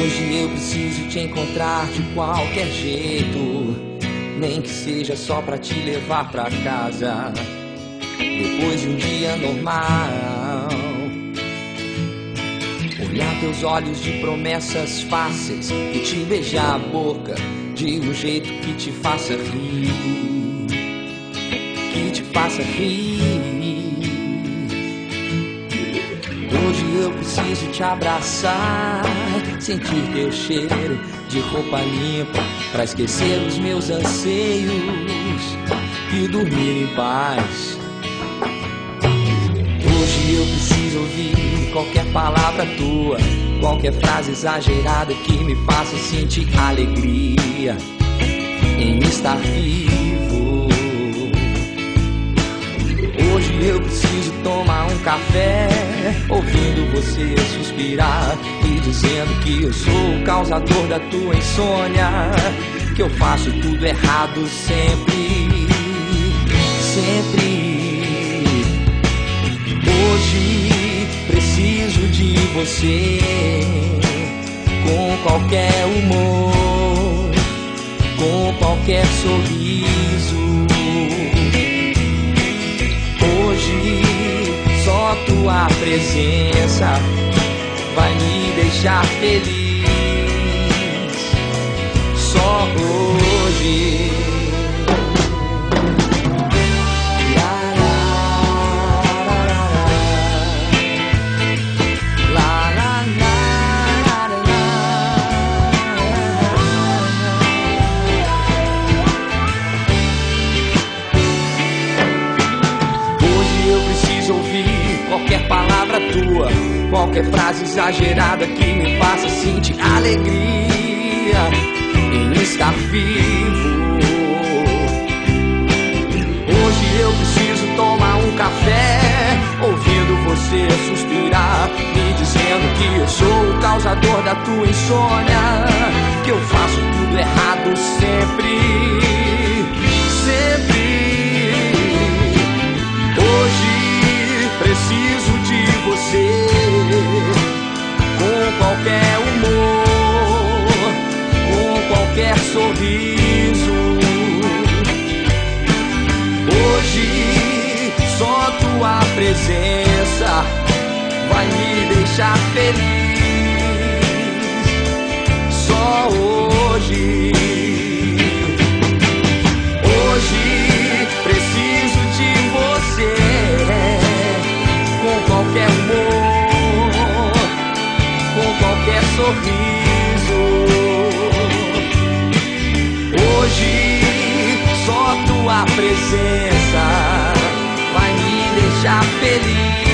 Hoje eu preciso te encontrar de qualquer jeito, nem que seja só pra te levar pra casa, depois de um dia normal. Olhar teus olhos de promessas fáceis e te beijar a boca de um jeito que te faça rir, que te faça rir. Hoje eu preciso te abraçar, sentir teu cheiro de roupa limpa, pra esquecer os meus anseios e dormir em paz. Hoje eu preciso ouvir qualquer palavra tua, qualquer frase exagerada que me faça sentir alegria em estar vivo. Hoje eu preciso tomar um café, ouvindo você suspirar e dizendo que eu sou o causador da tua insônia, que eu faço tudo errado sempre, sempre. Hoje preciso de você, com qualquer humor, com qualquer sorriso. Hoje só tua presença vai me deixar feliz. Só hoje. Qualquer palavra tua, qualquer frase exagerada que me faça sentir alegria em estar vivo. Hoje eu preciso tomar um café, ouvindo você suspirar, me dizendo que eu sou o causador da tua insônia, que eu faço tudo errado sempre, sempre. Hoje preciso de você, com qualquer humor, com qualquer sorriso. Hoje só tua presença vai me deixar feliz. Só hoje. Hoje preciso de você, com qualquer humor, com qualquer sorriso. Hoje só tua presença vai me deixar feliz.